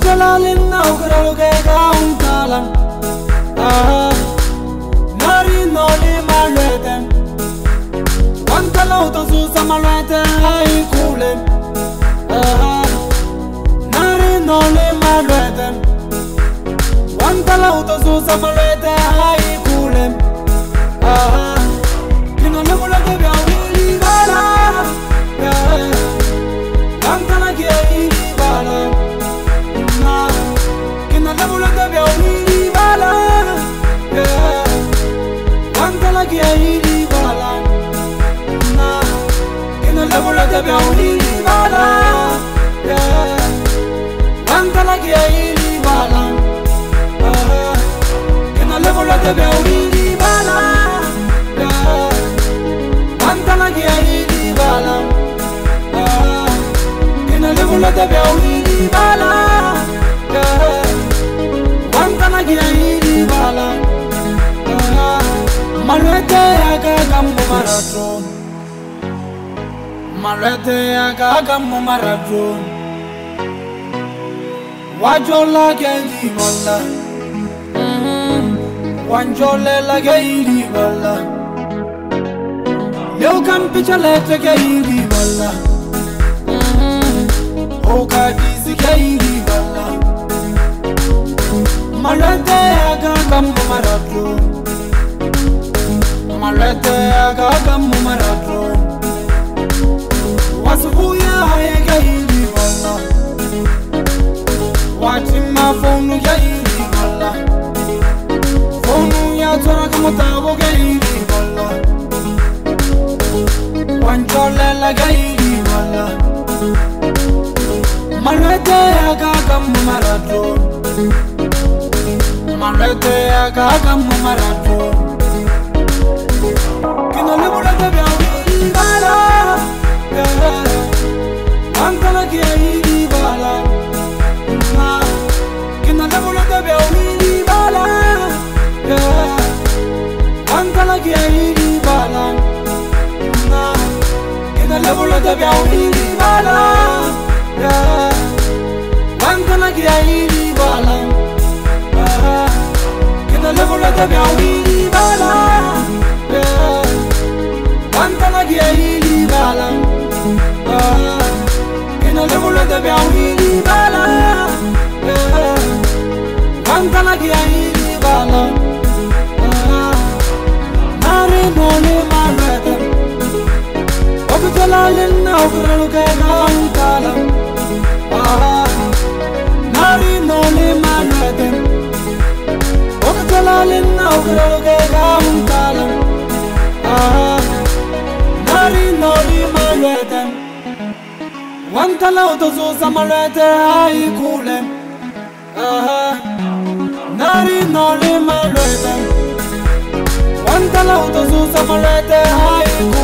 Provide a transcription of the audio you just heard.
Ogujalalin na ugraluge kauntalam. Nari no li malwete. Wantala utosusa malwete hai kulem. Nari no li malwete. Wantala utosusa malwete hai kulem. Kino lebula de bia wili bala. Wantala kia ili bala. Kino lebula de bia wili bala. Wantala kia ili bala. Kino lebula de bia wili bala. Wantala kia ili bala. Kino lebula de bia wili bala. Wantala kia ili bala. Kino lebula de bia wili bala. Wantala kia ili bala. Malwete aga gambo marathon. Malwete aga gambo marathon. Wajola gendi wala. Wanjole la gendi wala. Leo kampichale te gendi wala. Oka disi gendi wala. Malwete aga gambo marathon. Malwete aga gambo marathon. Wasubuya hayega ili wala. Watima fonu ya ili wala. Fonu ya tora kamotabo ga ili wala. Wanjole la ga ili wala. Malwete aga gambo marathon. Malwete aga gambo marathon. Kino lebula de bia wili bala. Wantala kia ili bala. Kino lebula de bia wili bala. Wantala kia ili bala. Kino lebula de bia wili bala. Wantala kia ili bala. Kino lebula de bia wili bala. Wantala kia ili bala. Kino lebula de bia wili bala. Wantala kia ili bala. Nari no li malwete. Ogujalalin na ugraluge kauntalam. Nari no li malwete. Ogujalalin na ugraluge kauntalam. Nari no li malwete. Wantala utosusa malwete hai kulem. Nari no li malwete. Wantala utosusa malwete hai kulem.